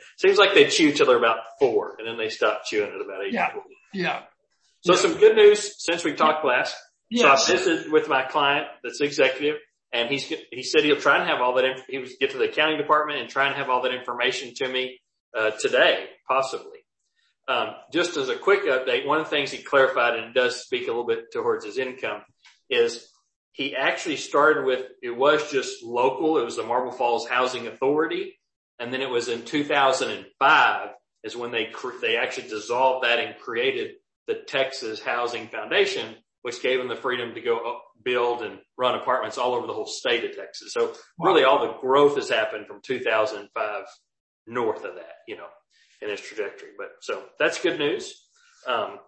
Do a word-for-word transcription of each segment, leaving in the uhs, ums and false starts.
Seems like they chew till they're about four, and then they stop chewing at about eight. Yeah, yeah. So yeah. some good news since we talked last. Yes. So I visited with my client that's executive, and he's he said he'll try and have all that. Inf- he was get to the accounting department and try and have all that information to me uh, today, possibly. Um, just as a quick update, one of the things he clarified, and it does speak a little bit towards his income, is he actually started with, it was just local. It was the Marble Falls Housing Authority. And then it was in two thousand five is when they, they actually dissolved that and created the Texas Housing Foundation, which gave them the freedom to go build and run apartments all over the whole state of Texas. So really all the growth has happened from two thousand five north of that, you know, in its trajectory. But so that's good news. Um,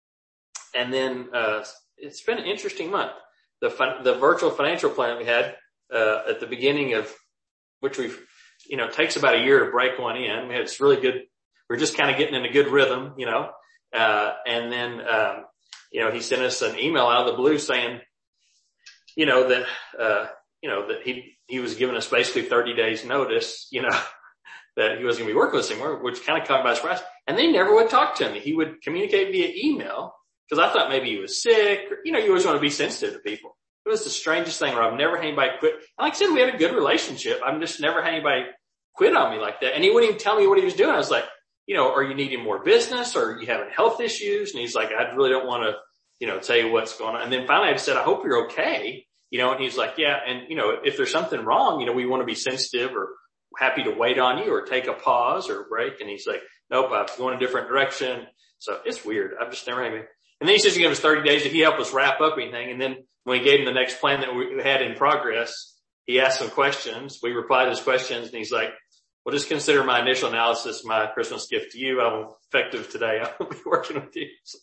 and then, uh, it's been an interesting month. The fun, the virtual financial plan we had, uh, at the beginning of, which we've, you know, it takes about a year to break one in. We had this really good, we're just kind of getting in a good rhythm, you know, uh, and then, um, you know, he sent us an email out of the blue saying, you know, that, uh, you know, that he, he was giving us basically thirty days notice, you know, that he wasn't going to be working with us anymore, which kind of caught me by surprise. And they never would talk to me. He would communicate via email. Because I thought maybe he was sick, or, you know, you always want to be sensitive to people. It was the strangest thing where I've never had anybody quit. And like I said, we had a good relationship. I've just never had anybody quit on me like that. And he wouldn't even tell me what he was doing. I was like, you know, are you needing more business, or are you having health issues? And he's like, I really don't want to, you know, tell you what's going on. And then finally I just said, I hope you're okay. You know, and he's like, yeah. And, you know, if there's something wrong, you know, we want to be sensitive or happy to wait on you or take a pause or a break. And he's like, nope, I'm going a different direction. So it's weird. I've just never had anybody. And then he says he gave us thirty days. Did he help us wrap up anything? And then when we gave him the next plan that we had in progress, he asked some questions. We replied to his questions, and he's like, well, just consider my initial analysis my Christmas gift to you. I'm effective today. I will be working with you. So,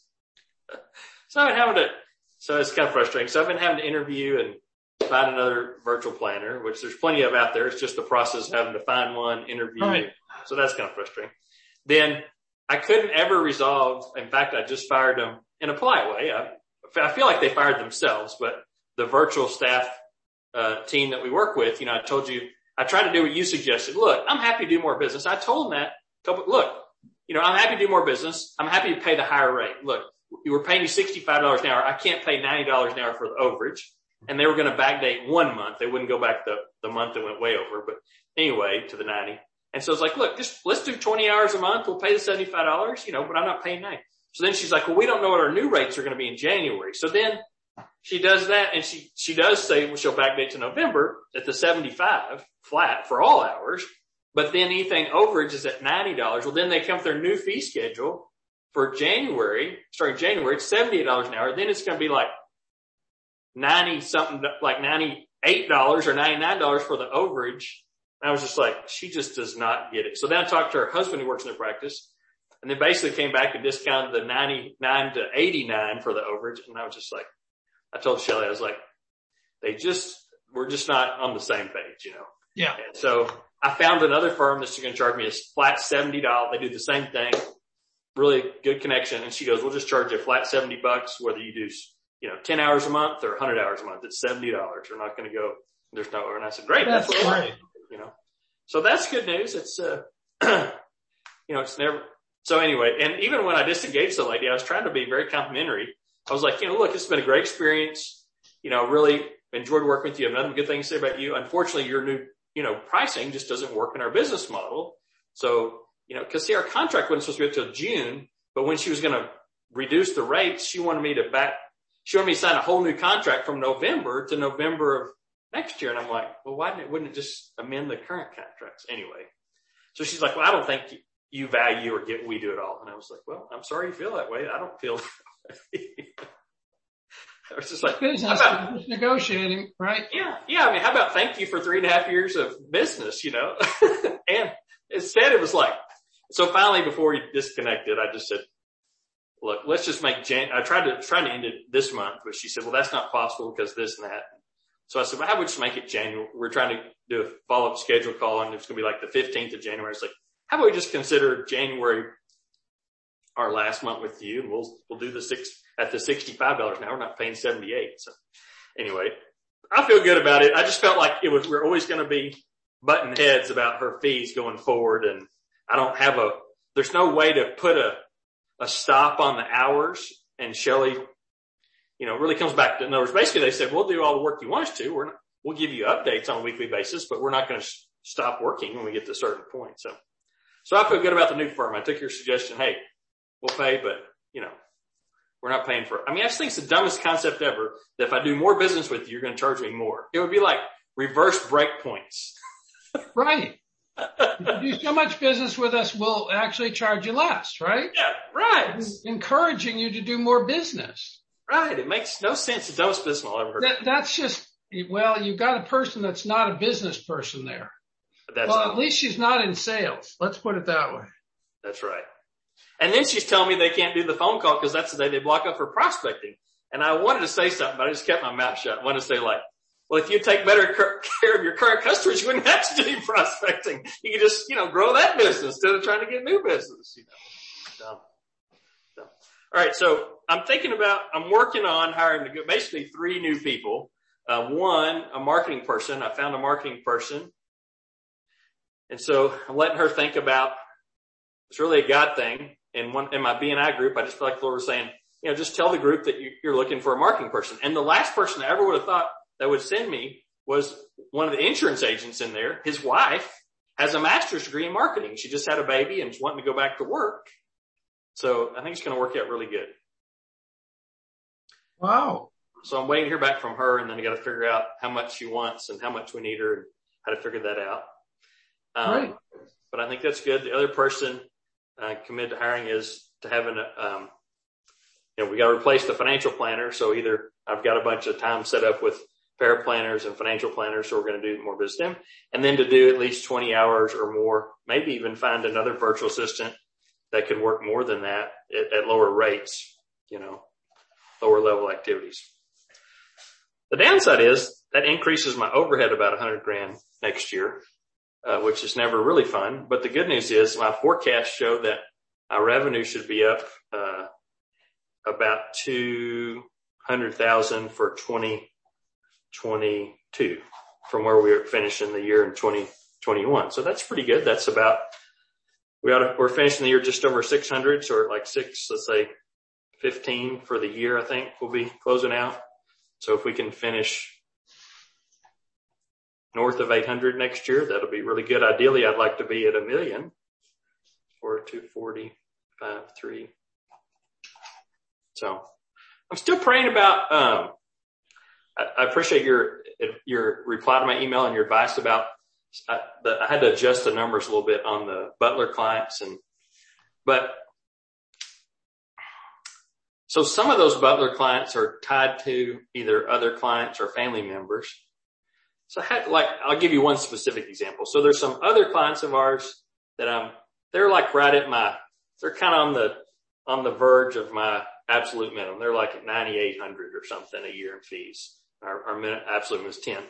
so I've been having to, so it's kind of frustrating. So I've been having to interview and find another virtual planner, which there's plenty of out there. It's just the process of having to find one, interview. Right. So that's kind of frustrating. Then I couldn't ever resolve. In fact, I just fired them. In a polite way, I, I feel like they fired themselves, but the virtual staff uh team that we work with, you know, I told you, I tried to do what you suggested. Look, I'm happy to do more business. I told them that, look, you know, I'm happy to do more business. I'm happy to pay the higher rate. Look, we were paying you sixty-five dollars an hour. I can't pay ninety dollars an hour for the overage. And they were going to backdate one month. They wouldn't go back the, the month that went way over, but anyway, to the ninety. And so it's like, look, just let's do twenty hours a month. We'll pay the seventy-five dollars, you know, but I'm not paying ninety. So then she's like, well, we don't know what our new rates are going to be in January. So then she does that, and she, she does say, well, she'll backdate to November at the seventy-five flat for all hours. But then anything overage is at ninety dollars. Well, then they come with their new fee schedule for January, starting January, it's seventy-eight dollars an hour. Then it's going to be like ninety something, like ninety-eight dollars or ninety-nine dollars for the overage. And I was just like, she just does not get it. So then I talked to her husband who works in the practice. And then basically came back and discounted the ninety-nine to eighty-nine for the overage. And I was just like, I told Shelly, I was like, they just, we're just not on the same page, you know? Yeah. And so I found another firm that's going to charge me a flat seventy dollars. They do the same thing. Really good connection. And she goes, we'll just charge you a flat seventy bucks, whether you do, you know, ten hours a month or one hundred hours a month. It's seventy dollars. We're not going to go, there's no, and I said, great. That's, that's great. You know, so that's good news. It's, uh, you know, it's never, so anyway, and even when I disengaged the lady, I was trying to be very complimentary. I was like, you know, look, it's been a great experience. You know, really enjoyed working with you. I have nothing good things to say about you. Unfortunately, your new, you know, pricing just doesn't work in our business model. So, you know, cause see, our contract wasn't supposed to be up till June, but when she was going to reduce the rates, she wanted me to back, she wanted me to sign a whole new contract from November to November of next year. And I'm like, well, why didn't it, wouldn't it just amend the current contracts anyway? So she's like, well, I don't think you, you value or get we do it all. And I was like, well, I'm sorry you feel that way. I don't feel that way. I was just like, business, about, just negotiating, right? Yeah. Yeah. I mean, how about thank you for three and a half years of business, you know? And instead it was like, so finally before we disconnected, I just said, look, let's just make Jan, I tried to, trying to end it this month, but she said, well, that's not possible because this and that. So I said, well, how would we just make it January? We're trying to do a follow-up schedule call, and it's going to be like the fifteenth of January. It's like, how about we just consider January our last month with you, and we'll, we'll do the six at the sixty-five dollars now. We're not paying seventy-eight. So anyway, I feel good about it. I just felt like it was, we're always going to be butting heads about her fees going forward. And I don't have a, there's no way to put a, a stop on the hours. And Shelley, you know, it really comes back to, in other words, basically they said, we'll do all the work you want us to. We're not, we'll give you updates on a weekly basis, but we're not going to sh- stop working when we get to a certain point. So, so I feel good about the new firm. I took your suggestion. Hey, we'll pay, but you know, we're not paying for it. I mean, I just think it's the dumbest concept ever that if I do more business with you, you're going to charge me more. It would be like reverse break points. Right. If you do so much business with us, we'll actually charge you less, right? Yeah, right. It's encouraging you to do more business. Right. It makes no sense. The dumbest business I'll ever heard. That, that's just, well, you've got a person that's not a business person there. That's well, at least she's not in sales. Let's put it that way. That's right. And then she's telling me they can't do the phone call because that's the day they block up for prospecting. And I wanted to say something, but I just kept my mouth shut. I wanted to say like, well, if you take better care of your current customers, you wouldn't have to do any prospecting. You could just, you know, grow that business instead of trying to get new business, you know. So, so. All right. So I'm thinking about, I'm working on hiring basically three new people. Uh, one, a marketing person. I found a marketing person. And so I'm letting her think about, it's really a God thing. And one, in my B and I group, I just feel like the Lord was saying, you know, just tell the group that you, you're looking for a marketing person. And the last person I ever would have thought that would send me was one of the insurance agents in there. His wife has a master's degree in marketing. She just had a baby and is wanting to go back to work. So I think it's going to work out really good. Wow. So I'm waiting to hear back from her, and then I got to figure out how much she wants and how much we need her and how to figure that out. Um, right. But I think that's good. The other person uh, committed to hiring is to have an, um, you know, we got to replace the financial planner. So either I've got a bunch of time set up with paraplanners and financial planners, so we're going to do more business with them, and then to do at least twenty hours or more, maybe even find another virtual assistant that could work more than that at, at lower rates, you know, lower level activities. The downside is that increases my overhead about a hundred grand next year, uh, which is never really fun. But the good news is my forecasts show that our revenue should be up, uh, about two hundred thousand for twenty twenty-two from where we were finishing the year in twenty twenty-one. So that's pretty good. That's about, we ought to, we're finishing the year just over six hundred. So like six, let's say fifteen for the year, I think we'll be closing out. So if we can finish north of eight hundred next year, that'll be really good. Ideally, I'd like to be at a million or two forty-five, three. So I'm still praying about, um, I, I appreciate your, your reply to my email and your advice about, I, the, I had to adjust the numbers a little bit on the Butler clients and, but so some of those Butler clients are tied to either other clients or family members. So I had, like, I'll give you one specific example. So there's some other clients of ours that I'm, they're like right at my, they're kind of on the, on the verge of my absolute minimum. They're like at ninety-eight hundred or something a year in fees. Our, our minute, absolute minimum is ten.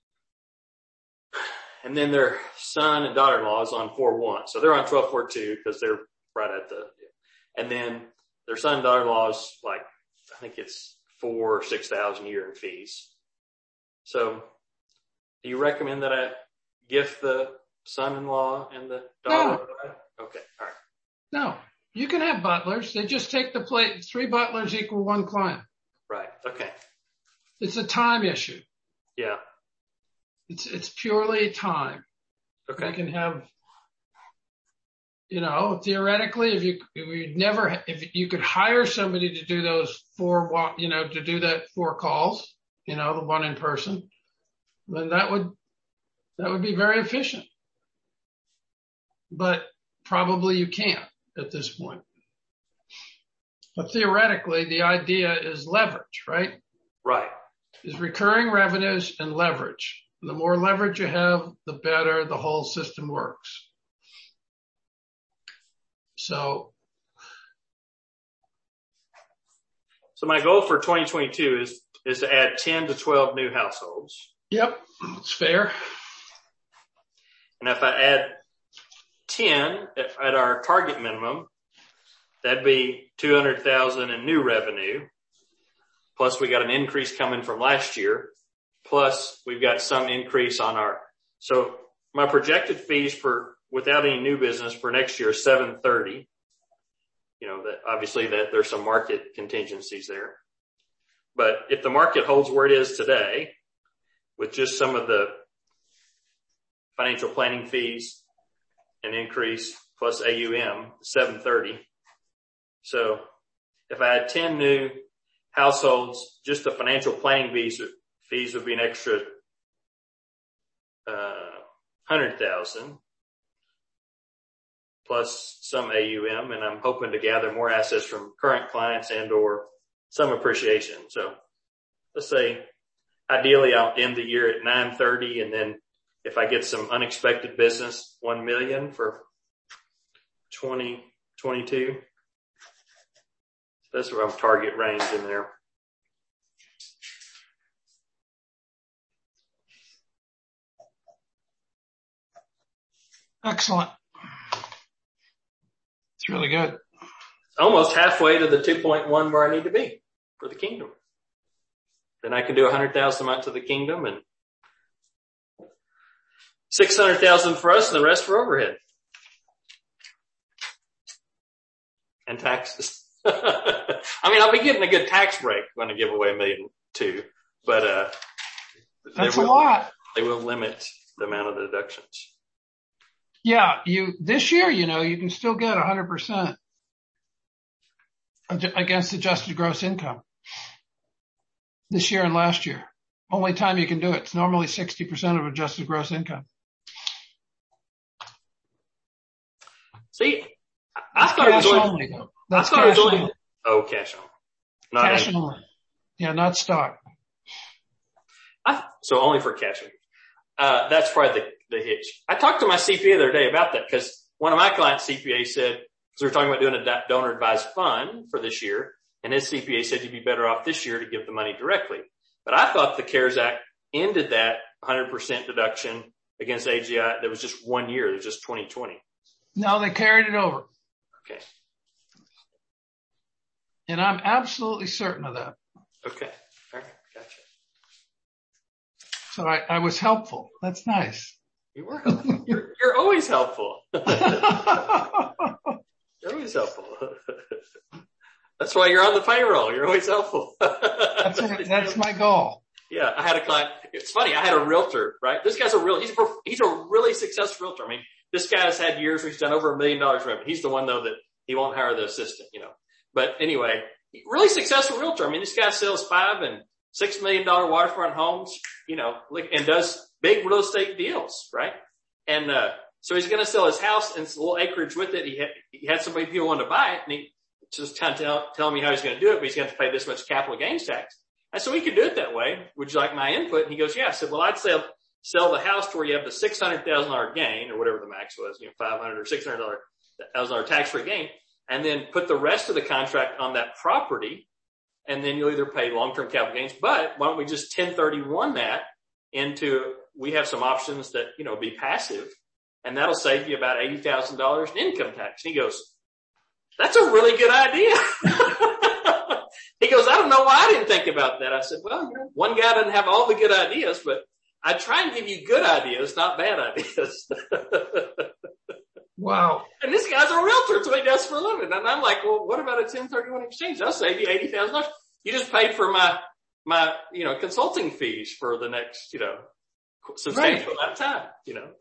And then their son and daughter-in-law is on four one. So they're on twelve forty-two because they're right at the, and then their son and daughter-in-law is like, I think it's four or six thousand a year in fees. So do you recommend that I gift the son-in-law and the daughter? No. Okay. All right. No, you can have butlers. They just take the plate. Three butlers equal one client. Right. Okay. It's a time issue. Yeah. It's, it's purely time. Okay. You can have, you know, theoretically, if you, if you never, if you could hire somebody to do those four, you know, to do that four calls, you know, the one in person, then that would, that would be very efficient. But probably you can't at this point. But theoretically, the idea is leverage, right? Right. Is recurring revenues and leverage. The more leverage you have, the better the whole system works. So, so my goal for twenty twenty-two is, is to add ten to twelve new households. Yep. It's fair. And if I add ten at, at our target minimum, that'd be two hundred thousand in new revenue. Plus we got an increase coming from last year. Plus we've got some increase on our, so my projected fees for without any new business for next year, seven thirty. You know, that obviously that there's some market contingencies there. But if the market holds where it is today, with just some of the financial planning fees, an increase plus A U M, seven thirty. So if I had ten new households, just the financial planning fees, fees would be an extra, uh, hundred thousand plus some A U M. And I'm hoping to gather more assets from current clients and or some appreciation. So let's say ideally I'll end the year at nine thirty. And then if I get some unexpected business, one million for twenty twenty-two. That's where I'm target range in there. Excellent. It's really good. Almost halfway to the two point one where I need to be for the kingdom. Then I can do one hundred thousand a month to the kingdom and six hundred thousand for us and the rest for overhead. And taxes. I mean, I'll be getting a good tax break when I give away a million too, but, uh, that's will, a lot. They will limit the amount of the deductions. Yeah. You, this year, you know, you can still get a hundred percent against adjusted gross income this year and last year. Only time you can do it. It's normally sixty percent of adjusted gross income. See, I thought it was only, only though. That's I thought cash it was only, only. oh, cash only. Not cash any. only. Yeah, not stock. I, so only for cash only. Uh, that's probably the, the hitch. I talked to my C P A the other day about that because one of my clients' C P A said, because we were talking about doing a donor advised fund for this year, and his C P A said you'd be better off this year to give the money directly. But I thought the CARES Act ended that one hundred percent deduction against A G I. There was just one year. It was just twenty twenty. No, they carried it over. Okay. And I'm absolutely certain of that. Okay. All right. Gotcha. So I, I was helpful. That's nice. You were helpful. You're, you're always helpful. You're always helpful. That's why you're on the payroll. You're always helpful. That's it. That's my goal. Yeah. I had a client. It's funny. I had a realtor, right? This guy's a real, he's a, he's a really successful realtor. I mean, this guy's had years where he's done over a million dollars revenue. He's the one though that he won't hire the assistant, you know. But anyway, really successful realtor. I mean, this guy sells five and six million dollar waterfront homes, you know, and does big real estate deals, right? And, uh, so he's going to sell his house and a little acreage with it. He had, he had somebody people want to buy it and he just kind of tell, telling me how he's going to do it, but he's going to have to pay this much capital gains tax. And so we could do it that way. Would you like my input? And he goes, yeah. I said, well, I'd sell, sell the house to where you have the six hundred thousand dollars gain or whatever the max was, you know, five hundred or six hundred thousand dollars tax-free gain. And then put the rest of the contract on that property. And then you'll either pay long-term capital gains, but why don't we just ten thirty-one that into, we have some options that, you know, be passive and that'll save you about eighty thousand dollars in income tax. And he goes, that's a really good idea. He goes, I don't know why I didn't think about that. I said, well, you know, one guy doesn't have all the good ideas, but I try and give you good ideas, not bad ideas. Wow. And this guy's a realtor. That's what he does for a living. And I'm like, well, what about a ten thirty-one exchange? I'll save you eighty thousand dollars. You just paid for my, my, you know, consulting fees for the next, you know, substantial right. amount of time, you know.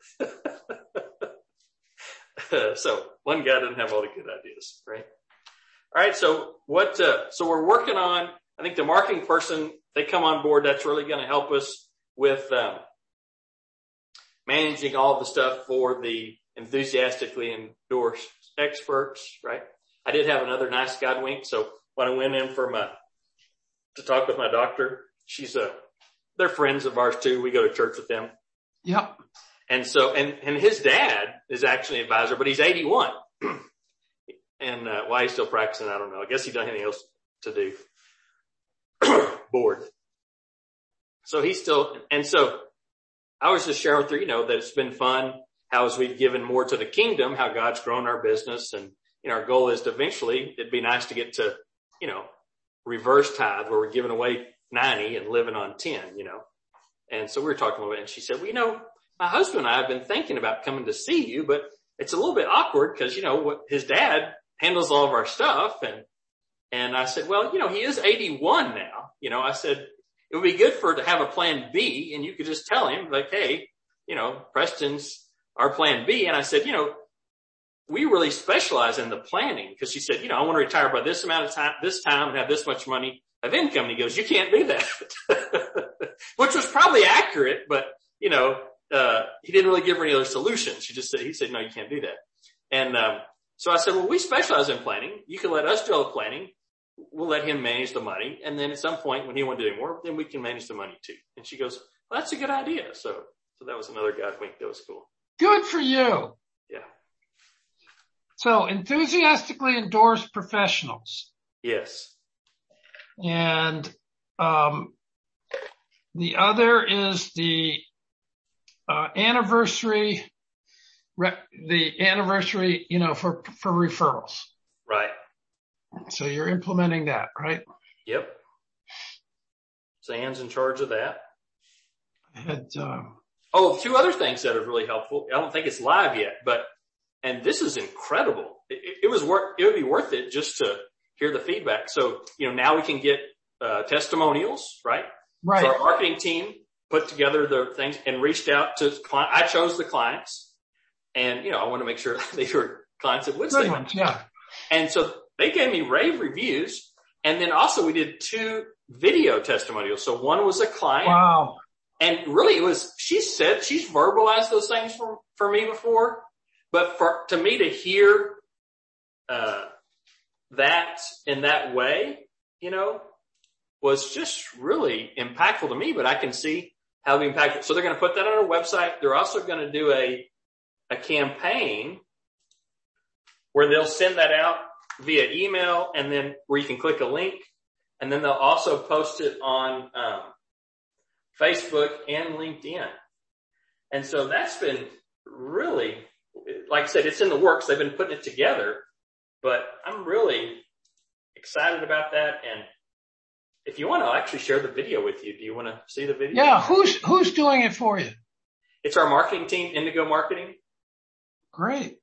So one guy doesn't have all the good ideas, right? All right. So what, uh, so we're working on, I think the marketing person, they come on board. That's really going to help us with, um, managing all the stuff for the enthusiastically endorsed experts, right? I did have another nice God wink. So when I went in for my, to talk with my doctor, she's a, they're friends of ours too. We go to church with them. Yep. And so, and, and his dad is actually an advisor, but he's eighty-one. And, uh, why he's still practicing, I don't know. I guess he doesn't have anything else to do. Bored. So he's still, and so I was just sharing with her, you know, that it's been fun. How as we've given more to the kingdom, how God's grown our business. And, you know, our goal is to eventually, it'd be nice to get to, you know, reverse tithe where we're giving away ninety and living on ten, you know. And so we were talking about it and she said, well, you know, my husband and I have been thinking about coming to see you, but it's a little bit awkward because, you know, what his dad handles all of our stuff. And, and I said, well, you know, he is eighty-one now. You know, I said, it would be good for to have a plan B, and you could just tell him like, hey, you know, Preston's our plan B. And I said, you know, we really specialize in the planning, because she said, you know, I want to retire by this amount of time, this time, and have this much money of income. And he goes, you can't do that, which was probably accurate, but you know, uh, he didn't really give her any other solutions. She just said, he said, no, you can't do that. And, um, so I said, well, we specialize in planning. You can let us do all the planning. We'll let him manage the money. And then at some point when he wants to do more, then we can manage the money too. And she goes, well, that's a good idea. So, so that was another God wink. That was cool. Good for you. Yeah. So enthusiastically endorsed professionals. Yes. And, um, the other is the, uh, anniversary, re- the anniversary, you know, for, for referrals. Right. So you're implementing that, right? Yep. Zan's in charge of that. I had, um, oh, two other things that are really helpful. I don't think it's live yet, but, and this is incredible. It, it was worth, it would be worth it just to hear the feedback. So, you know, now we can get, uh, testimonials, right? Right. So our marketing team put together the things and reached out to clients. I chose the clients, and, you know, I want to make sure they were clients that would Good stay. ones, yeah. And so they gave me rave reviews. And then also we did two video testimonials. So one was a client. Wow. And really it was, she said, she's verbalized those things for, for me before, but for, to me to hear, uh, that in that way, you know, was just really impactful to me, but I can see how it'll be impactful. So they're going to put that on our website. They're also going to do a, a campaign where they'll send that out via email, and then where you can click a link, and then they'll also post it on, um, Facebook and LinkedIn. And so that's been really, like I said, it's in the works. They've been putting it together, but I'm really excited about that. And if you want to, I'll actually share the video with you. Do you want to see the video? Yeah. Who's, who's doing it for you? It's our marketing team, Indigo Marketing. Great.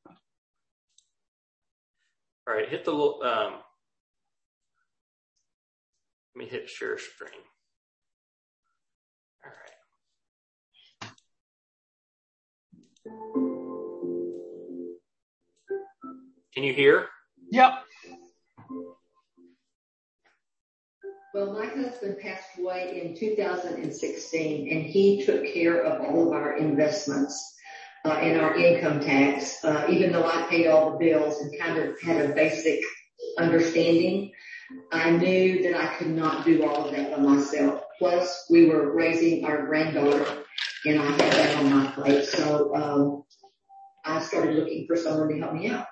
All right. Hit the little, um, let me hit share screen. All right. Can you hear? Yep. Well, my husband passed away in two thousand sixteen, and he took care of all of our investments uh, and our income tax, uh, even though I paid all the bills and kind of had a basic understanding. I knew that I could not do all of that by myself. Plus, we were raising our granddaughter, and I had that on my plate. So um, I started looking for someone to help me out.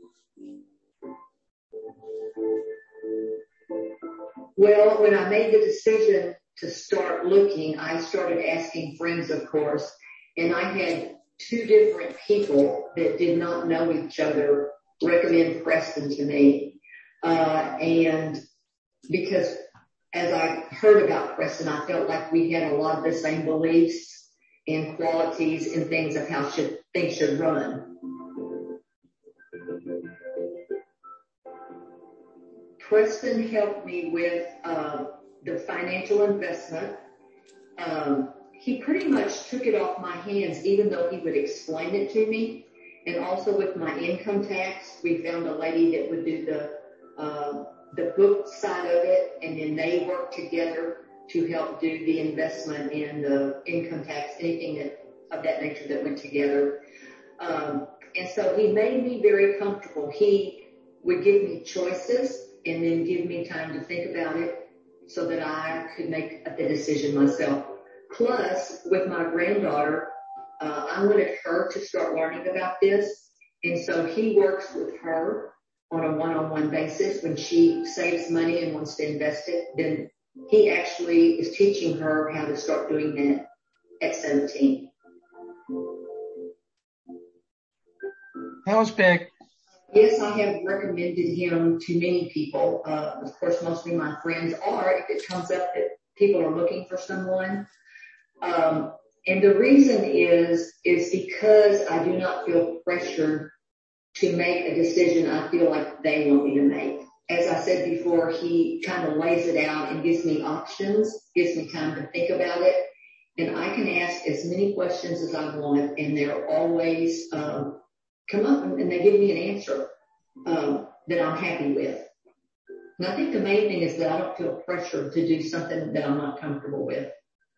Well, when I made the decision to start looking, I started asking friends, of course, and I had two different people that did not know each other recommend Preston to me. Uh, and because as I heard about Preston, I felt like we had a lot of the same beliefs and qualities and things of how should, things should run. Preston helped me with uh, the financial investment. Um, he pretty much took it off my hands, even though he would explain it to me. And also with my income tax, we found a lady that would do the uh, the book side of it, and then they worked together to help do the investment and the income tax, anything that of that nature that went together. Um, and so he made me very comfortable. He would give me choices and then give me time to think about it so that I could make the decision myself. Plus, with my granddaughter, uh, I wanted her to start learning about this. And so he works with her on a one-on-one basis. When she saves money and wants to invest it, then he actually is teaching her how to start doing that at seventeen. That was big. Yes, I have recommended him to many people. Uh, of course, mostly my friends are, if it comes up that people are looking for someone. Um, And the reason is, is because I do not feel pressured to make a decision I feel like they want me to make. As I said before, he kind of lays it out and gives me options, gives me time to think about it. And I can ask as many questions as I want, and they're always um, come up and they give me an answer um, that I'm happy with. And I think the main thing is that I don't feel pressured to do something that I'm not comfortable with.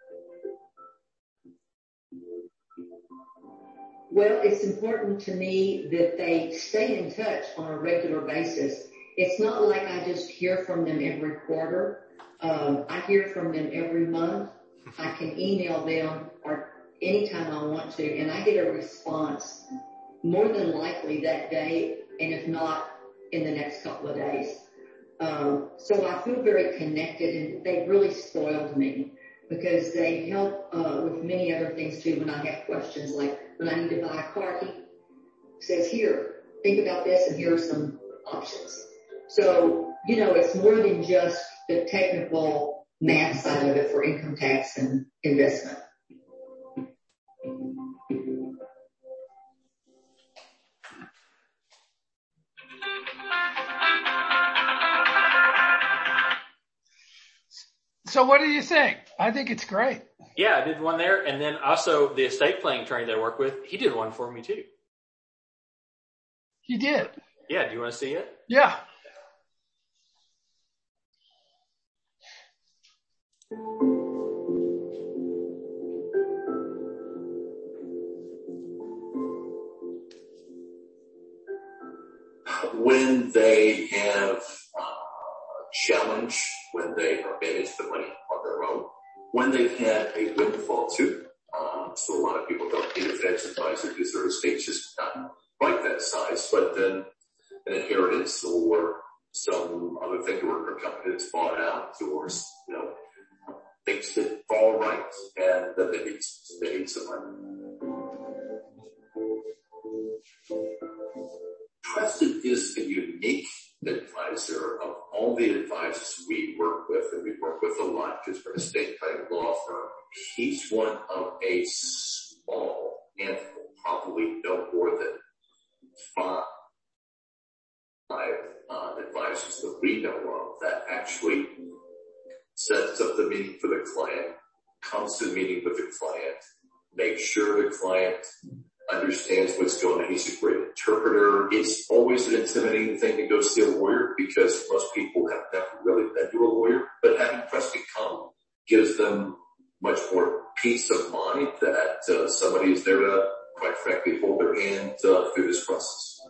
Well, it's important to me that they stay in touch on a regular basis. It's not like I just hear from them every quarter. Um, I hear from them every month. I can email them or anytime I want to, and I get a response more than likely that day, and if not, in the next couple of days. Um, so I feel very connected, and they've really spoiled me because they help uh, with many other things too. When I have questions, like when I need to buy a car, he says, "Here, think about this, and here are some options." So, you know, it's more than just the technical math side of it for income tax and investment. So what do you think? I think it's great. Yeah, I did one there. And then also the estate planning attorney that I work with, he did one for me too. He did? Yeah. Do you want to see it? Yeah. When they have uh, a challenge, when they are managed the money on their own, when they've had a windfall too. Um, so a lot of people don't need a financial advisor because their estate's just not quite that size. But then an inheritance or some other thing, or a company that's bought out, or you know things that fall right, and then they need they need some money. Preston is a unique advisor of all the advisors we work with, and we work with a lot because we're an estate planning law firm. He's one of a small handful, probably no more than five, five uh, advisors that we know of that actually sets up the meeting for the client, comes to the meeting with the client, makes sure the client understands what's going on. He's a great interpreter. It's always an intimidating thing to go see a lawyer because most people have never really been to a lawyer, but having Preston come gives them much more peace of mind that uh, somebody is there to, quite frankly, hold their hand uh, through this process.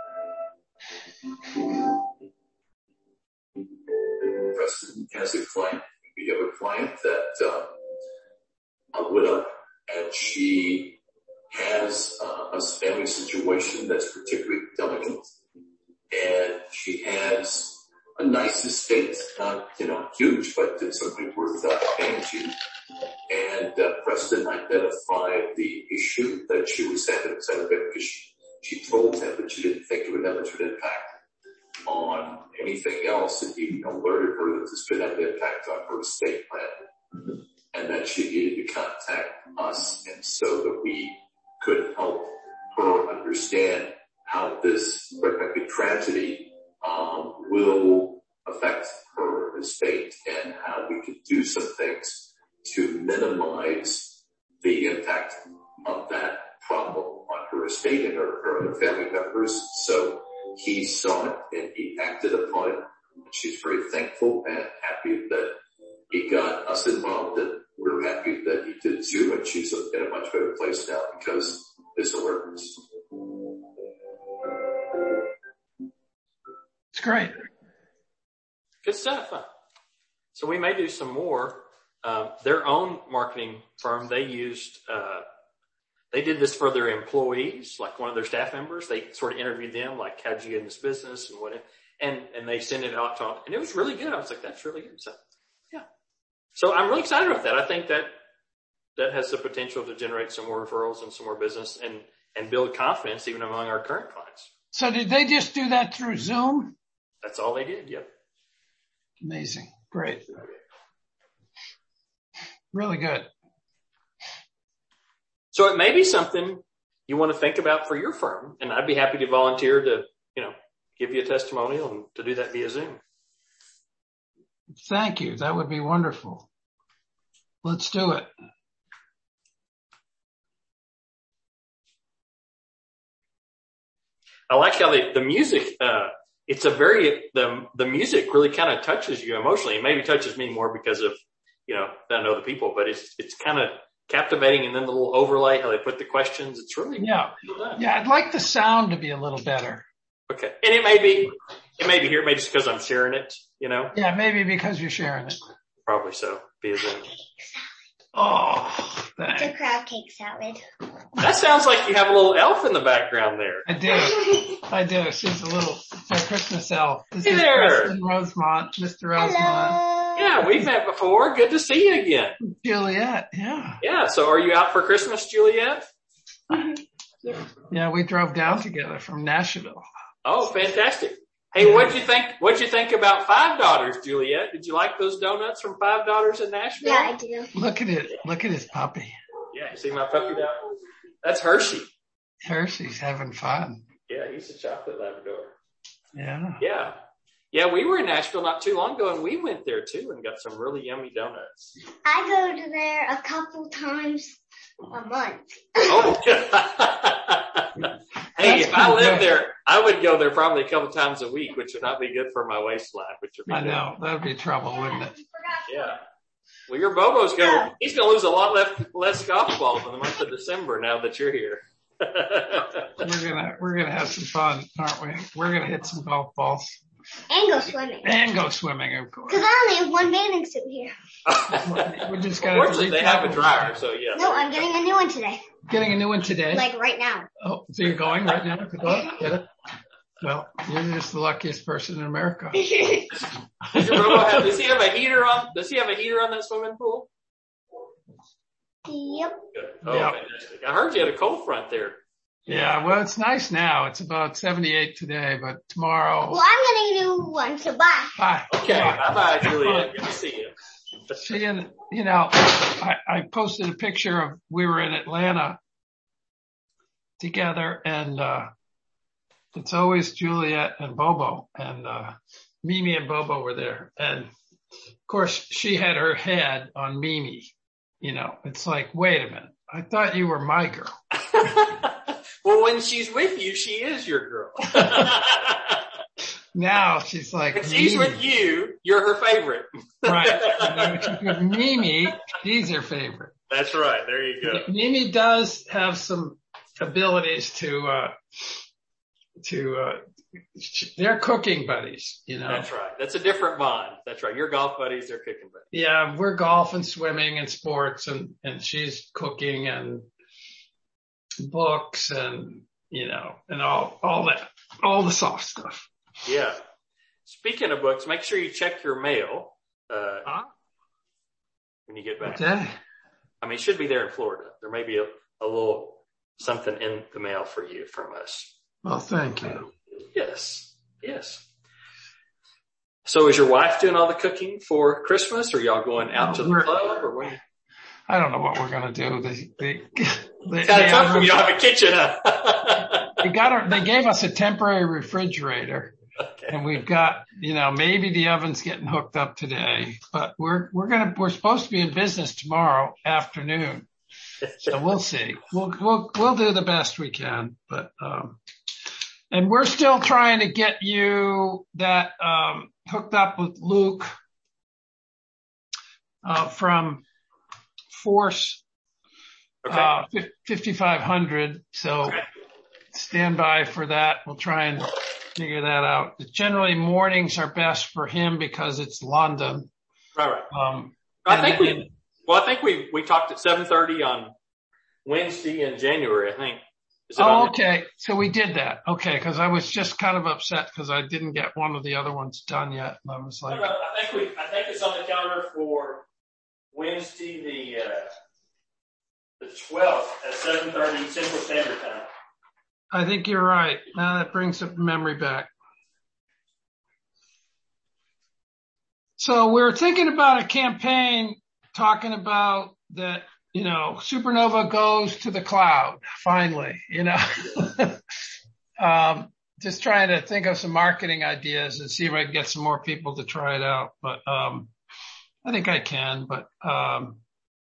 Preston has a client. We have a client that uh, a widow, and she has uh, a family situation that's particularly delicate, and she has a nice estate, not, you know, huge, but it's something worth uh, managing. And uh, Preston identified the issue that she was having inside of it because she, she told him that she didn't think it would have much of an impact on anything else, and he alerted her that this could have an impact on her estate plan, and that she needed to contact us, and so that we could help her understand how this particular tragedy um, will affect her estate and how we could do some things to minimize the impact of that problem on her estate and her, her other family members. So he saw it and he acted upon it. She's very thankful and happy that he got us involved, and we're happy that he did too, and she's in a much better place now because of this awareness. It's great. Good stuff. Huh? So we may do some more. Um, their own marketing firm, they used, uh, they did this for their employees, like one of their staff members. They sort of interviewed them, like, how'd you get in this business and what, and, and they sent it out to them, and it was really good. I was like, that's really good. So, yeah. So I'm really excited about that. I think that that has the potential to generate some more referrals and some more business and, and build confidence even among our current clients. So did they just do that through Zoom? That's all they did. Yep. Amazing. Great. Really good. So it may be something you want to think about for your firm, and I'd be happy to volunteer to, you know, give you a testimonial and to do that via Zoom. Thank you. That would be wonderful. Let's do it. I like how the, the music, uh, it's a very, the, the music really kind of touches you emotionally. It maybe touches me more because of, you know, I know the people, but it's, it's kind of captivating. And then the little overlay, how they put the questions, it's really, yeah. Well done. Yeah. I'd like the sound to be a little better. Okay. And it may be, it may be here, maybe just because I'm sharing it, you know? Yeah. Maybe because you're sharing it. Probably so. Via Zoom. Oh, it's a crab cake salad. That sounds like you have a little elf in the background there. I do. I do. She's a little it's our Christmas elf. This hey is there. Preston Rosemont, Mister Rosemont. Hello. Yeah, we've met before. Good to see you again. Juliet, yeah. Yeah, so are you out for Christmas, Juliet? Yeah, we drove down together from Nashville. Oh, fantastic. Hey, what'd you think, what'd you think about Five Daughters, Juliet? Did you like those donuts from Five Daughters in Nashville? Yeah, I do. Look at it. Look at his puppy. Yeah, you see my puppy down? That's Hershey. Hershey's having fun. Yeah, he's a chocolate Labrador. Yeah. Yeah. Yeah, we were in Nashville not too long ago and we went there too and got some really yummy donuts. I go to there a couple times a month. Oh, hey, if I lived there, I would go there probably a couple times a week, which would not be good for my waistline, which would be I good. know. That would be trouble, wouldn't it? Yeah. Well, your Bobo's going, he's going to lose a lot less, less golf balls in the month of December now that you're here. We're gonna, we're gonna have some fun, aren't we? We're gonna hit some golf balls. And go swimming. And go swimming, of course. Because I only have one bathing suit here. We just got Fortunately, they have a dryer, so yeah. No, I'm getting a new one today. Getting a new one today. Like right now. Oh, so you're going right now to go get it? Well, you're just the luckiest person in America. Does your Bobo have, does he have a heater on, does he have a heater on that swimming pool? Yep. Good. Oh, Yep. fantastic. I heard you had a cold front there. Yeah, well, it's nice now. It's about seventy-eight today, but tomorrow. Well, I'm getting a new one, so bye. Bye. Okay. Bye. Bye bye, Juliet. Good to see you. Seeing, you know, I, I posted a picture of, we were in Atlanta together and, uh, it's always Juliet and Bobo and, uh, Mimi and Bobo were there. And of course she had her head on Mimi. You know, it's like, wait a minute. I thought you were my girl. Well, when she's with you, she is your girl. Now she's like, when she's Mimi. with you, you're her favorite. Right. And when she's with Mimi, she's her favorite. That's right. There you go. Mimi does have some abilities to, uh, to, uh, they're cooking buddies, you know. That's right. That's a different bond. That's right. Your golf buddies, they're cooking buddies. Yeah, we're golf and swimming and sports and, and she's cooking and books and, you know, and all, all that, all the soft stuff. Yeah. Speaking of books, make sure you check your mail, uh, Huh? when you get back. Okay. I mean, it should be there in Florida. There may be a, a little something in the mail for you from us. Well, thank you. Yes. Yes. So is your wife doing all the cooking for Christmas, or y'all going out to the We're- club, or what? I don't know what we're going to do. They, they, they, It's kind of they, tough when you don't have a kitchen, huh? they got our, they gave us a temporary refrigerator. Okay. And we've got, you know, maybe the oven's getting hooked up today, but we're, we're going to, we're supposed to be in business tomorrow afternoon. So we'll see. We'll, we'll, we'll do the best we can, but, um, and we're still trying to get you that, um, hooked up with Luke, uh, from Force, Okay. uh, fifty-five hundred. So Okay. stand by for that. We'll try and figure that out. Generally mornings are best for him because it's London. Right, right. Um, I think and- we, well, I think we, we talked at seven thirty on Wednesday in January, I think. Is it Oh, on okay. So we did that. Okay. Cause I was just kind of upset because I didn't get one of the other ones done yet. And I was there? like, No, no, I think we, I think it's on the calendar for Wednesday, the, uh, the twelfth at seven thirty Central Standard Time. I think you're right. Now that brings up memory back. So we're thinking about a campaign talking about that you know, Supernova goes to the cloud, finally, you know. um, just trying to think of some marketing ideas and see if I can get some more people to try it out. But, um, I think I can, but, um,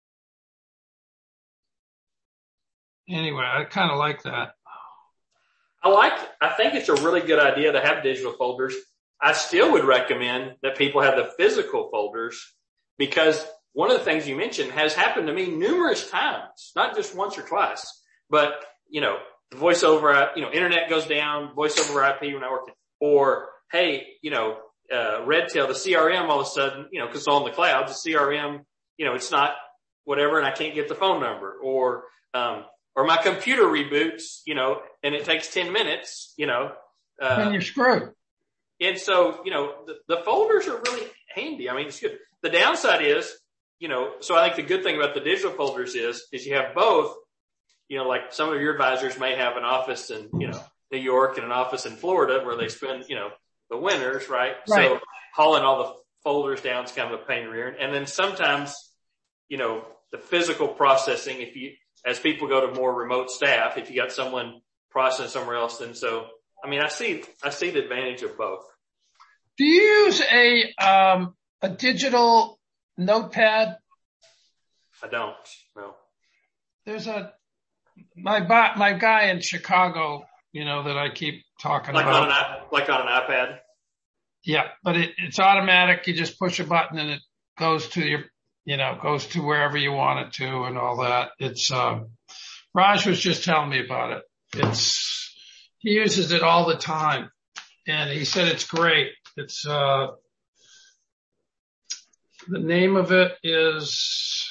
anyway, I kind of like that. I like, I think it's a really good idea to have digital folders. I still would recommend that people have the physical folders, because one of the things you mentioned has happened to me numerous times, not just once or twice, but, you know, the voice over, you know, internet goes down, voice over I P when I work, or, hey, you know, uh, Redtail, the C R M all of a sudden, you know, cause it's on the cloud, the C R M, you know, it's not whatever, and I can't get the phone number, or, um, or my computer reboots, you know, and it takes ten minutes, you know, uh, and you're screwed. And so, you know, the, the folders are really handy. I mean, it's good. The downside is, you know, so I think the good thing about the digital folders is, is you have both, you know, like some of your advisors may have an office in, you know, New York and an office in Florida where they spend, you know, the winters, right? Right. So hauling all the folders down is kind of a pain in the rear. And then sometimes, you know, the physical processing, if you, as people go to more remote staff, if you got someone processing somewhere else, then so, I mean, I see, I see the advantage of both. Do you use a, um, a digital notepad? I don't, no. There's a, my, my guy in Chicago, you know, that I keep talking like about. On an, like on an iPad? Yeah, but it, it's automatic. You just push a button and it goes to your, you know, goes to wherever you want it to and all that. It's, um, Raj was just telling me about it. It's, he uses it all the time and he said it's great. It's, uh, the name of it is,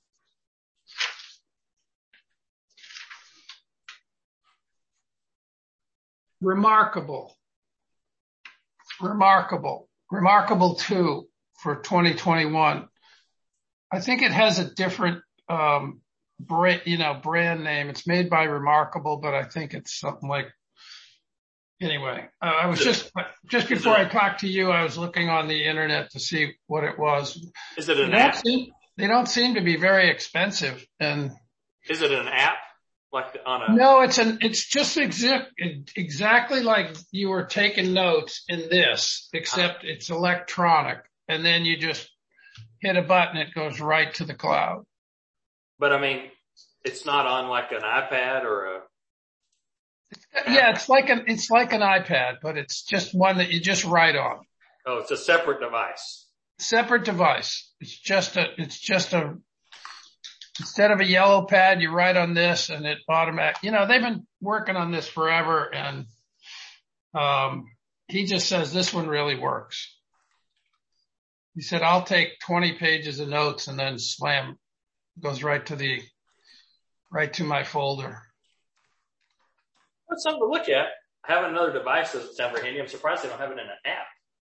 Remarkable. Remarkable. Remarkable two for twenty twenty-one. I think it has a different, um, brand, you know, brand name. It's made by Remarkable, but I think it's something like, anyway, uh, I was just, just before I talked to you, I was looking on the internet to see what it was. Is it an they app? Don't seem, they don't seem to be very expensive. And is it an app? Like on a, no, it's an, it's just exact, exactly like you were taking notes in this, except it's electronic. And then you just hit a button, it goes right to the cloud. But I mean, it's not on like an iPad or a. Yeah, it's like an, it's like an iPad, but it's just one that you just write on. Oh, it's a separate device. Separate device. It's just a, it's just a, instead of a yellow pad, you write on this and it automatic, you know, they've been working on this forever and, um, he just says this one really works. He said, I'll take twenty pages of notes and then slam, goes right to the, right to my folder. That's something to look at. Having another device doesn't sound very handy. I'm surprised they don't have it in an app.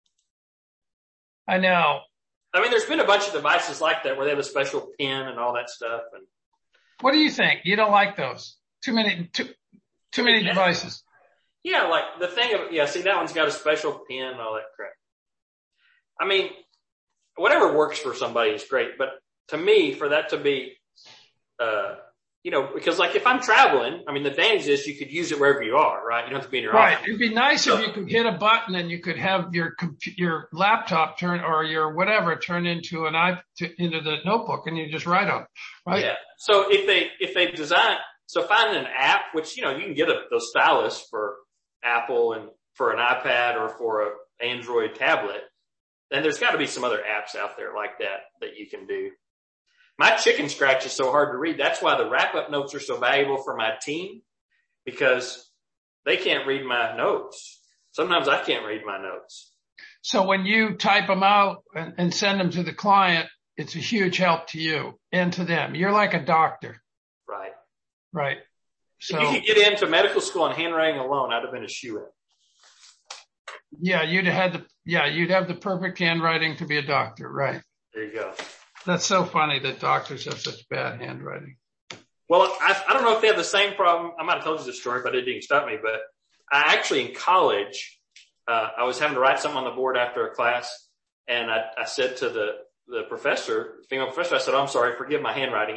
I know. I mean, there's been a bunch of devices like that where they have a special pin and all that stuff. And what do you think? You don't like those? Too many, too, too many yeah. devices. Yeah, like the thing of, yeah, see, that one's got a special pin and all that crap. I mean, whatever works for somebody is great, but to me, for that to be, uh, you know, because like if I'm traveling, I mean, the advantage is you could use it wherever you are, right? You don't have to be in your right. office. It'd be nice so, if you could hit a button and you could have your compu- your laptop turn or your whatever turn into an i to, into the notebook and you just write on it, right? Yeah. So if they if they design, so finding an app, which you know you can get a, those stylus for Apple and for an iPad or for a Android tablet, then there's got to be some other apps out there like that that you can do. My chicken scratch is so hard to read. That's why the wrap-up notes are so valuable for my team, because they can't read my notes. Sometimes I can't read my notes. So when you type them out and, and send them to the client, it's a huge help to you and to them. You're like a doctor. Right. Right. So if you could get into medical school on handwriting alone, I'd have been a shoo-in. Yeah, you'd have the, yeah, you'd have the perfect handwriting to be a doctor. Right. There you go. That's so funny that doctors have such bad handwriting. Well, I, I don't know if they have the same problem. I might have told you this story, but it didn't stop me. But I actually in college, uh, I was having to write something on the board after a class. And I, I said to the, the professor, female professor, I said, oh, I'm sorry, forgive my handwriting. I have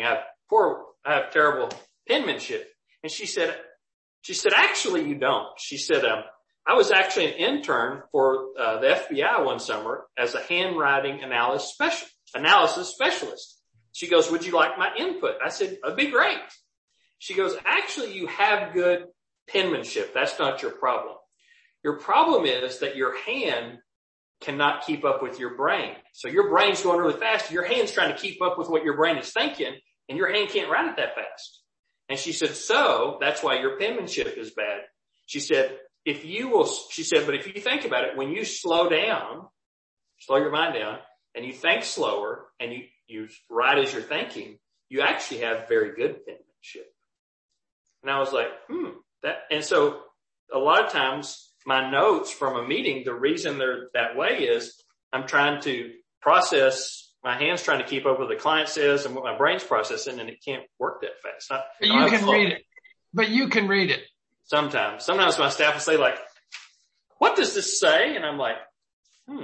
poor, I have terrible penmanship. And she said, she said, actually you don't. She said, um, I was actually an intern for uh, the F B I one summer as a handwriting analysis special, analysis specialist. She goes, would you like my input? I said, that'd be great. She goes, actually you have good penmanship. That's not your problem. Your problem is that your hand cannot keep up with your brain. So your brain's going really fast. Your hand's trying to keep up with what your brain is thinking, and your hand can't write it that fast. And she said, so that's why your penmanship is bad. She said, if you will, she said, but if you think about it, when you slow down, slow your mind down, and you think slower, and you, you write as you're thinking, you actually have very good penmanship. And I was like, hmm, that, and so a lot of times my notes from a meeting, the reason they're that way is I'm trying to process, my hand's trying to keep up with what the client says and what my brain's processing, and it can't work that fast. Not, but you can read it. But you can read it. Sometimes. Sometimes my staff will say like, what does this say? And I'm like, hmm.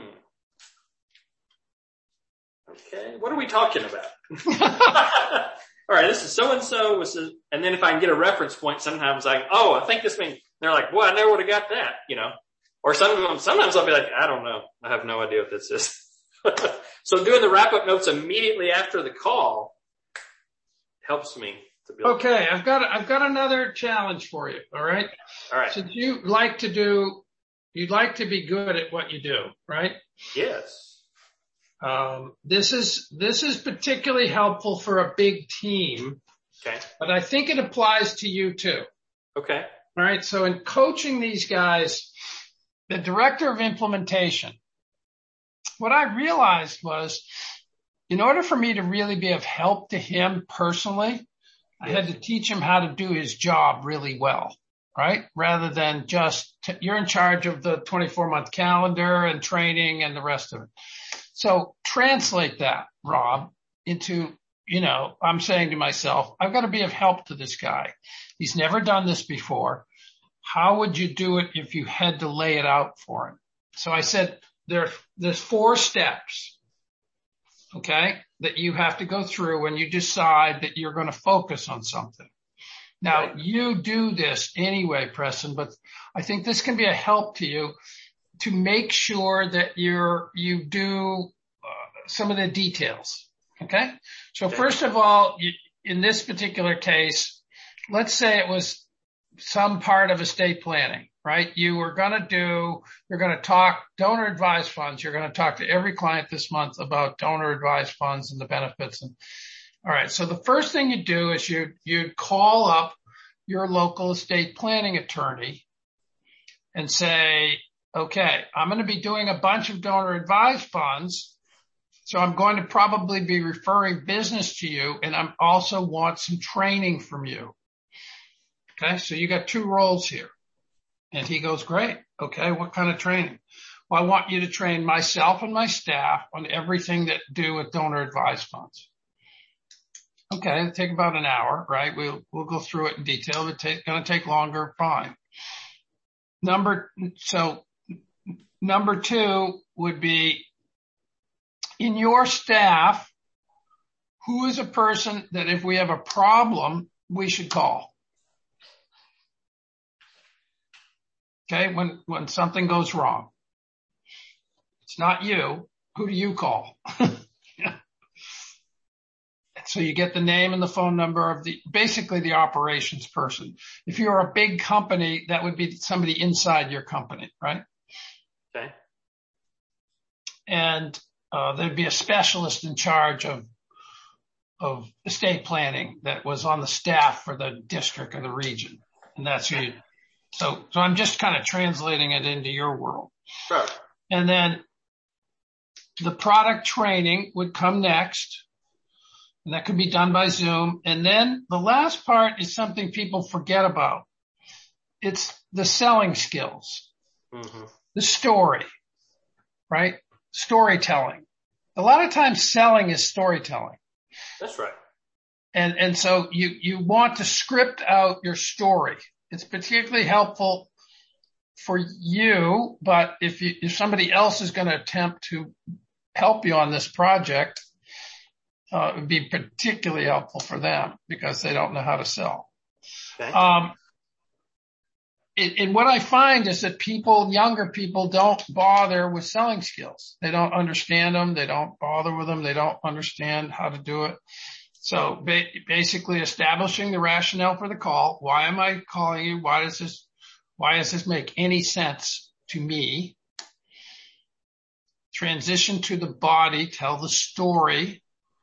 Okay, what are we talking about? All right, this is so-and-so. And then if I can get a reference point, sometimes I, oh, I think this means, they're like, boy, I never would have got that, you know. Or some of them, sometimes I'll be like, I don't know. I have no idea what this is. So doing the wrap-up notes immediately after the call helps me to build. Okay, I've got, I've got another challenge for you, all right? All right. Since you like to do, you'd like to be good at what you do, right? Yes. Um, this is, this is particularly helpful for a big team. Okay. But I think it applies to you too. Okay. All right. So in coaching these guys, the director of implementation, what I realized was in order for me to really be of help to him personally, I had to teach him how to do his job really well, right? Rather than just t- you're in charge of the twenty-four month calendar and training and the rest of it. So translate that, Rob, into, you know, I'm saying to myself, I've got to be of help to this guy. He's never done this before. How would you do it if you had to lay it out for him? So I said, there, there's four steps, okay, that you have to go through when you decide that you're going to focus on something. Now, right. You do this anyway, Preston, but I think this can be a help to you to make sure that you're, you do uh, some of the details, okay? So okay. First of all, you, in this particular case, let's say it was some part of estate planning, right? You were going to do, you're going to talk donor advised funds. You're going to talk to every client this month about donor advised funds and the benefits. And all right. So the first thing you do is you, you'd call up your local estate planning attorney and say, okay, I'm going to be doing a bunch of donor advised funds. So I'm going to probably be referring business to you. And I also want some training from you. Okay, so you got two roles here. And he goes, great. Okay, what kind of training? Well, I want you to train myself and my staff on everything that do with donor advised funds. Okay, it'll take about an hour, right? We'll, we'll go through it in detail. It's going to take longer. Fine. Number, so number two would be in your staff, who is a person that if we have a problem, we should call? Okay, when, when something goes wrong. It's not you. Who do you call? So you get the name and the phone number of the, basically the operations person. If you're a big company, that would be somebody inside your company, right? Okay. And, uh, there'd be a specialist in charge of, of estate planning that was on the staff for the district or the region. And that's who you, So, so I'm just kind of translating it into your world. Sure. And then the product training would come next, and that could be done by Zoom. And then the last part is something people forget about. It's the selling skills, mm-hmm. the story, right? Storytelling. A lot of times selling is storytelling. That's right. And, and so you, you want to script out your story. It's particularly helpful for you, but if you, if somebody else is going to attempt to help you on this project, Uh, it would be particularly helpful for them because they don't know how to sell. Okay. Um, it, and what I find is that people, younger people don't bother with selling skills. They don't understand them. They don't bother with them. They don't understand how to do it. So ba- basically establishing the rationale for the call. Why am I calling you? Why does this, why does this make any sense to me? Transition to the body, tell the story.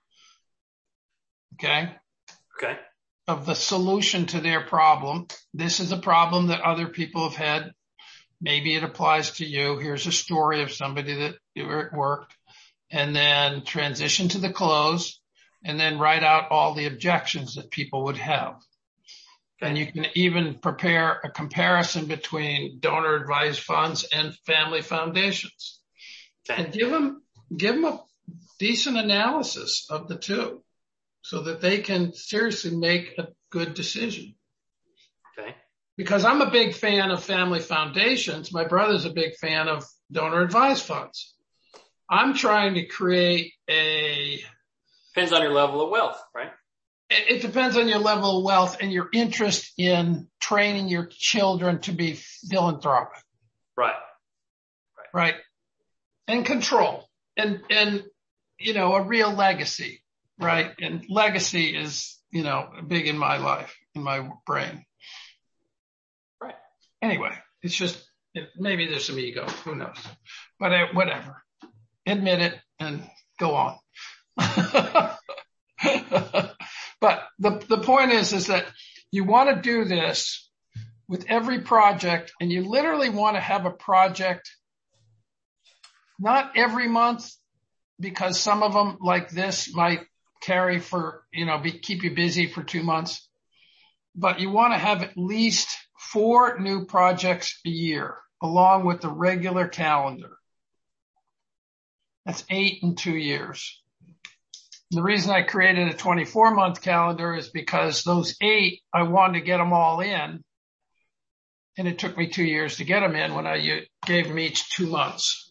Okay. Okay. Of the solution to their problem. This is a problem that other people have had. Maybe it applies to you. Here's a story of somebody that it worked. And then transition to the close and then write out all the objections that people would have. Okay. And you can even prepare a comparison between donor advised funds and family foundations. Okay. And give them, give them a decent analysis of the two, so that they can seriously make a good decision. Okay. Because I'm a big fan of family foundations. My brother's a big fan of donor advised funds. I'm trying to create a... Depends on your level of wealth, right? It, it depends on your level of wealth and your interest in training your children to be philanthropic. Right. Right. Right. And control. And, and, you know, a real legacy. Right. And legacy is, you know, big in my life, in my brain. Right. Anyway, it's just, it, maybe there's some ego. Who knows? But uh, whatever. Admit it and go on. But the, the point is, is that you want to do this with every project, and you literally want to have a project not every month, because some of them like this might carry for, you know, be, keep you busy for two months, but you want to have at least four new projects a year along with the regular calendar. That's eight in two years. And the reason I created a twenty-four month calendar is because those eight, I wanted to get them all in. And it took me two years to get them in when I gave them each two months.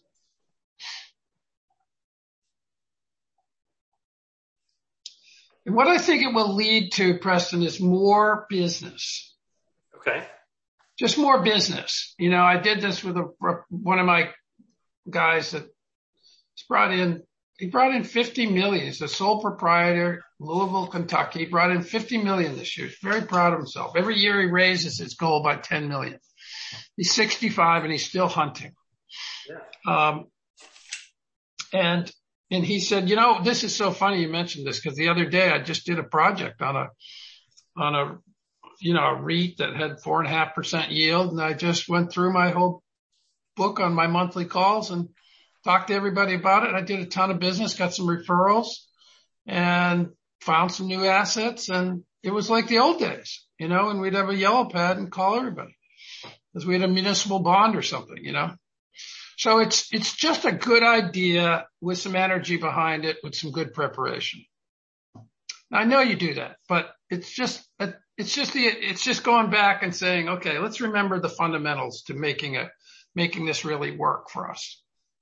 And what I think it will lead to, Preston, is more business. Okay. Just more business. You know, I did this with a, one of my guys that brought in, he brought in fifty million. He's a sole proprietor, Louisville, Kentucky. He brought in fifty million this year. He's very proud of himself. Every year he raises his goal by ten million. He's sixty-five and he's still hunting. Yeah. Um, and And he said, you know, this is so funny you mentioned this, because the other day I just did a project on a, on a, you know, a REIT that had four and a half percent yield. And I just went through my whole book on my monthly calls and talked to everybody about it. I did a ton of business, got some referrals and found some new assets. And it was like the old days, you know, and we'd have a yellow pad and call everybody because we had a municipal bond or something, you know. So it's, it's just a good idea with some energy behind it, with some good preparation. Now, I know you do that, but it's just, it's just the, it's just going back and saying, okay, let's remember the fundamentals to making it, making this really work for us.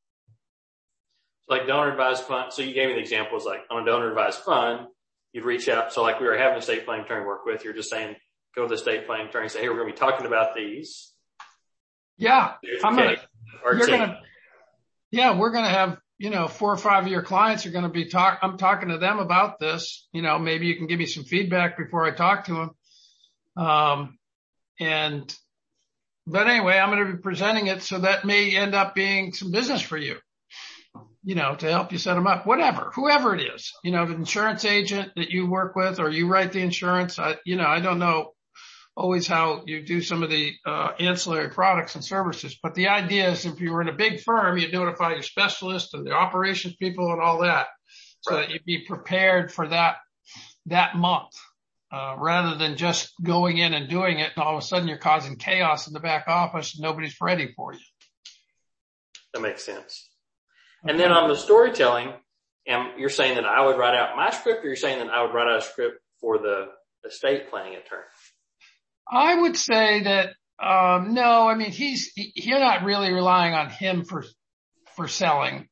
Like donor advised fund. So you gave me the examples, like on a donor advised fund, you'd reach out. So like we were having a estate planning attorney work with, you're just saying, go to the estate planning attorney and say, hey, we're going to be talking about these. Yeah. I'm going to, Or You're gonna, yeah, we're going to have, you know, four or five of your clients are going to be talk. I'm talking to them about this. You know, maybe you can give me some feedback before I talk to them. Um, and, but anyway, I'm going to be presenting it. So that may end up being some business for you, you know, to help you set them up, whatever, whoever it is, you know, the insurance agent that you work with, or you write the insurance. I, you know, I don't know always how you do some of the uh, ancillary products and services. But the idea is if you were in a big firm, you'd notify your specialist and the operations people and all that, so that you'd be prepared for that, that month, uh, rather than just going in and doing it. And all of a sudden you're causing chaos in the back office and nobody's ready for you. That makes sense. Okay. And then on the storytelling, and you're saying that I would write out my script, or you're saying that I would write out a script for the estate planning attorney? I would say that, um, no, I mean, he's, he, you're not really relying on him for, for selling.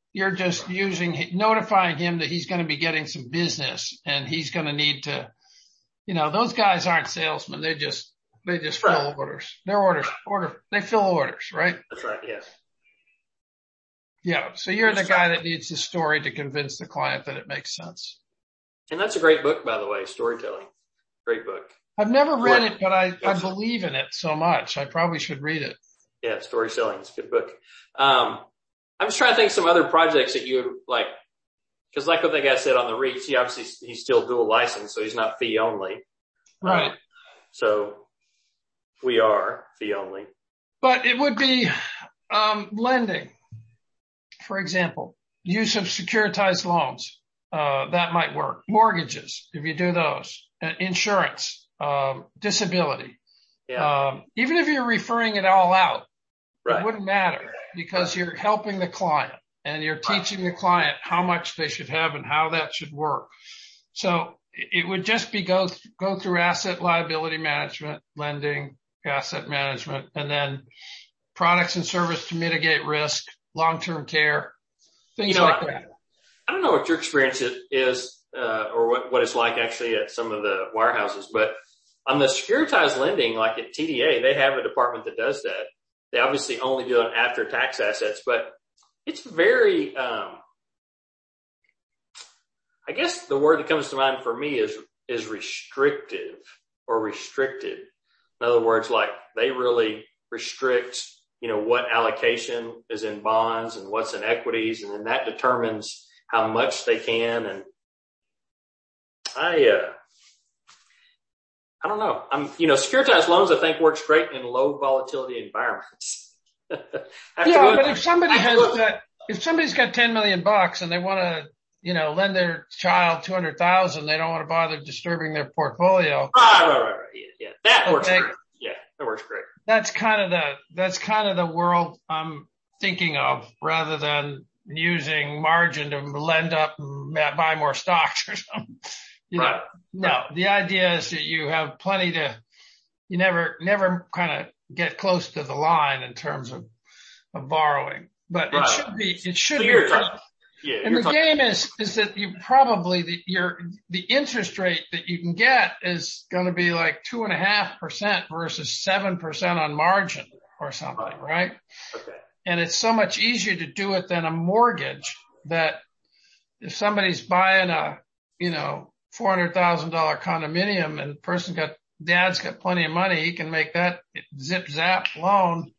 you're just using, notifying him that he's going to be getting some business and he's going to need to, you know, those guys aren't salesmen. They just, they just fill Right. orders. They're orders, order, they fill orders, right? That's right. Yes. Yeah. So you're the guy that needs the story to convince the client that it makes sense. And that's a great book, by the way, Storytelling. Great book. I've never read What? it, but I, I Yes. believe in it so much. I probably should read it. Yeah, Story Selling is a good book. Um, I'm just trying to think of some other projects that you would like, because like what that guy said on the REITs, he obviously, he's still dual licensed, so he's not fee only. Right. Um, so we are fee only. But it would be, um, lending, for example, use of securitized loans. Uh, that might work. Mortgages, if you do those, uh, insurance, um, disability. Yeah. Um, even if you're referring it all out, Right. it wouldn't matter because you're helping the client and you're teaching the client how much they should have and how that should work. So it would just be go, th- go through asset liability management, lending, asset management, and then products and service to mitigate risk, long-term care, things You know, like I- that. I don't know what your experience is, uh, or what, what it's like actually at some of the wirehouses, but on the securitized lending, like at T D A, they have a department that does that. They obviously only do it after tax assets, but it's very, um, I guess the word that comes to mind for me is, is restrictive or restricted. In other words, like they really restrict, you know, what allocation is in bonds and what's in equities. And then that determines how much they can. And I, uh, I don't know. I'm, you know, securitized loans, I think works great in low volatility environments. Yeah, but if somebody has that, if somebody's got ten million bucks and they want to, you know, lend their child two hundred thousand, they don't want to bother disturbing their portfolio. Right, right, right, right. Yeah, yeah. That works Okay. great. Yeah, that works great. That's kind of the, that's kind of the world I'm thinking of rather than using margin to lend up and buy more stocks or something. You Right. know, no, the idea is that you have plenty to, you never, never kind of get close to the line in terms of, of borrowing, but Right. it should be, it should So be. you're talking, yeah, And you're the talking, game is, is that you probably, the, your, the interest rate that you can get is going to be like two and a half percent versus seven percent on margin or something, right? okay. And it's so much easier to do it than a mortgage that if somebody's buying a, you know, four hundred thousand dollars condominium and the person got, dad's got plenty of money, he can make that zip zap loan.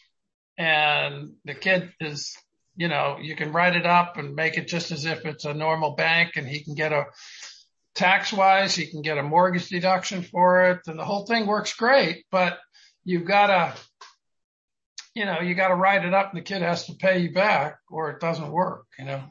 And the kid is, you know, you can write it up and make it just as if it's a normal bank and he can get a tax wise, he can get a mortgage deduction for it and the whole thing works great, but you've got to, you know, you got to write it up and the kid has to pay you back or it doesn't work, you know.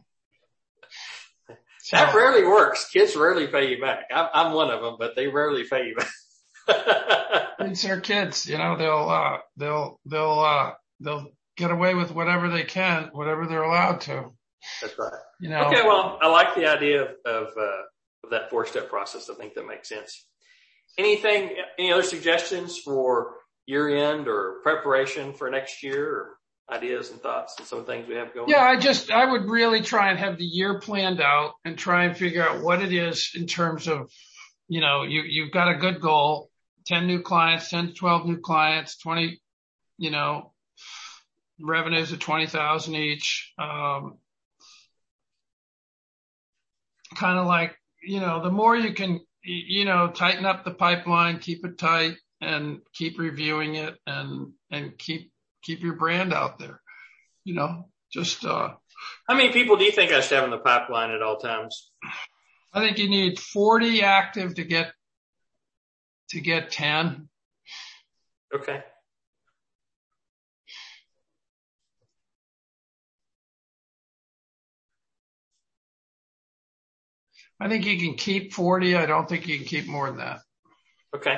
So, That rarely works. Kids rarely pay you back. I'm, I'm one of them, but they rarely pay you back. it's their kids, you know, they'll, uh, they'll, they'll, uh, they'll get away with whatever they can, whatever they're allowed to, That's right. you know. Okay, well, I like the idea of, of, uh, of that four-step process. I think that makes sense. Anything, any other suggestions for year-end or preparation for next year or ideas and thoughts and some things we have going? Yeah, I just, I would really try and have the year planned out and try and figure out what it is in terms of, you know, you, you've got a good goal, ten new clients, ten to twelve new clients, twenty, you know, revenues of twenty thousand each. Um, kind of like, you know, the more you can, you know, tighten up the pipeline, keep it tight and keep reviewing it and, and keep, keep your brand out there, you know, just, uh, How many people do you think I should have in the pipeline at all times? I think you need forty active to get, to get ten. Okay. I think you can keep forty. I don't think you can keep more than that. Okay.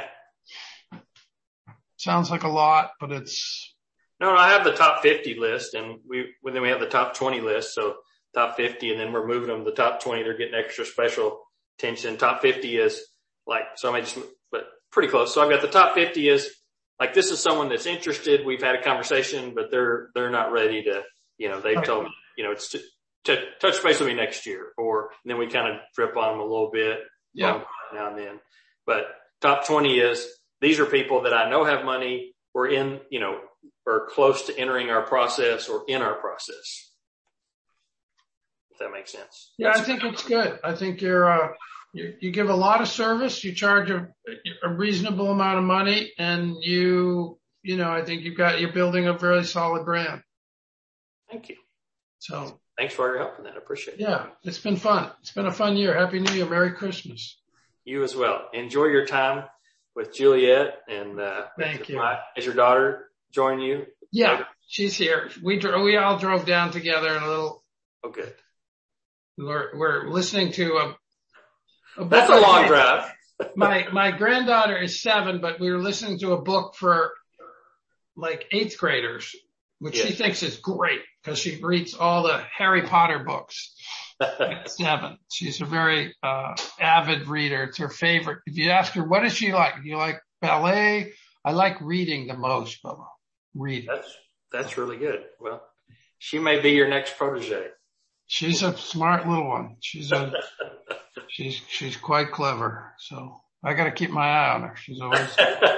Sounds like a lot, but it's, No, no, I have the top fifty list and we, well, then we have the top twenty list. So top fifty and then we're moving them to the top twenty. They're getting extra special attention. Top fifty is like, so I may just, but pretty close. So I've got the top fifty is like, this is someone that's interested. We've had a conversation, but they're, they're not ready to, you know, they've told me, you know, it's, to touch base with me next year, or and then we kind of drip on them a little bit Yeah. now and then. But top twenty is, these are people that I know have money, or in, you know, or close to entering our process or in our process. If that makes sense. Yeah, I think it's good. I think you're, uh, you, you give a lot of service, you charge a, a reasonable amount of money, and you, you know, I think you've got, you're building a very solid brand. Thank you. So thanks for your help in that. I appreciate it. Yeah, it's been fun. It's been a fun year. Happy New Year. Merry Christmas. You as well. Enjoy your time with Juliet, and, uh, thank you. Has your daughter join you? Yeah, later? She's here. We drove, we all drove down together in a little. Oh, good. We're, we're listening to a, a book. That's a long drive. my, my granddaughter is seven, but we were listening to a book for like eighth graders, which yeah. she thinks is great because she reads all the Harry Potter books. At seven. She's a very, uh, avid reader. It's her favorite. If you ask her, what does she like? Do you like ballet? I like reading the most, Bubba. Reading. That's, that's really good. Well, she may be your next protege. She's a smart little one. She's a, she's, she's quite clever. So I got to keep my eye on her. She's always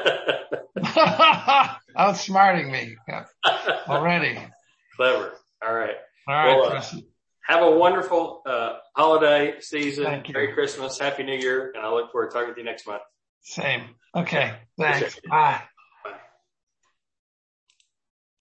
outsmarting me already. Clever. All right. All right. Well, uh, have a wonderful, uh, holiday season. Thank you. Merry Christmas. Happy New Year. And I look forward to talking with you next month. Same. Okay. Thanks. Bye.